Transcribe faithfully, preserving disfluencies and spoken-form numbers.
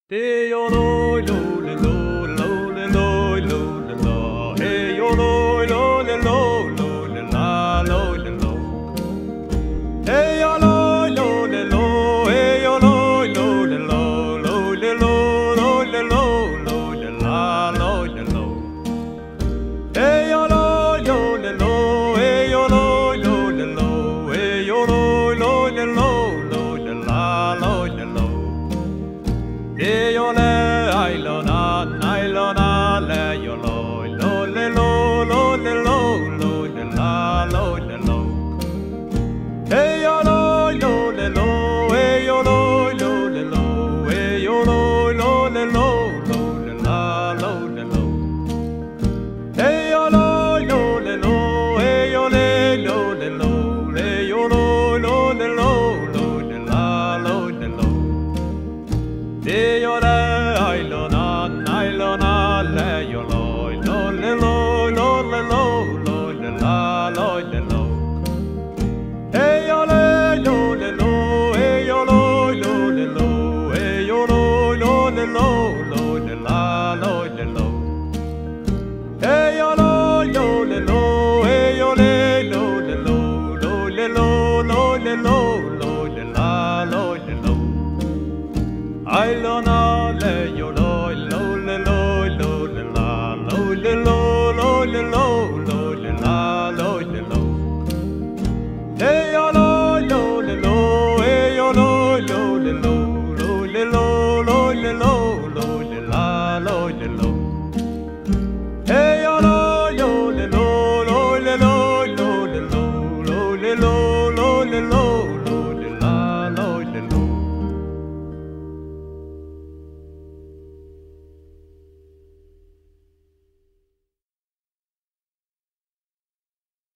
Hey yo lo lo lo lo lo lo lo lo lo hey yo lo lo lo lo lo la lo lo hey yo lo lo lo hey yo lo lo lo lo lo lo lo lo la lo lo hey yo lo lo lo hey yo lo lo lo hey yo lo lo lo la lo lo hey yo le ai lo na nai lo na le yo lo lo le lo lo le lo lo le la lo le lo hey yo lo lo le lo hey yo lo lo le lo hey yo lo lo le lo lo le la lo le lo hey yo lo lo le lo hey yo le lo le lo hey yo lo lo le lo lo le la lo le lo hey yo le ai lo na nai lo na le yo lo lo le lo lo le lo lo le la lo le lo hey yo le lo le lo hey yo lo lo le lo hey yo lo lo le lo lo le la lo le lo hey yo lo lo le lo hey yo le lo le lo lo le lo lo le lo lo le la lo le lo ai lo na le yo lo lo le lo lo le la lo le lo lo le lo lo le la lo le lo hey yo lo lo le lo hey yo lo lo le lo lo le lo lo le lo lo le la lo le lo